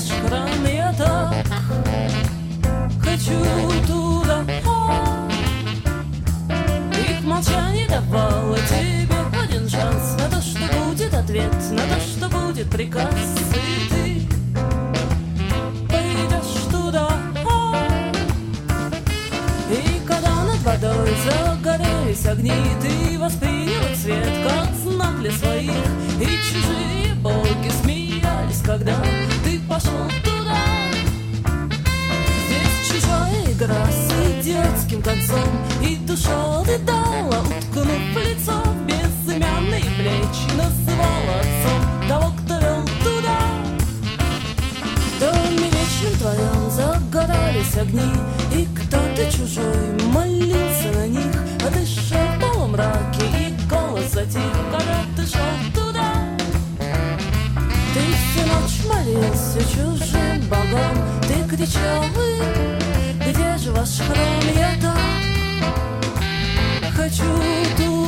ваш храм, я так хочу туда. Их молчание давало тебе один шанс на то, что будет ответ, на то, что будет приказ, и ты пойдешь туда. И когда над водой загорелись огни, ты воспринял цвет как знак для своих, и чужие боги смеялись, когда ты пошел туда. Здесь чужая игра с идиотским концом, и душа отдала, уткнув лицо в безымянные плечи, называла отцом того, кто вел туда. В доме вечном твоем загорались огни, и кто-то чужой молился на них, а ты шел в полумраке, и голос затих, когда ты шел туда. Ты всю ночь молился чужим богам, ты кричал им: где же ваш храм? Я так хочу туда.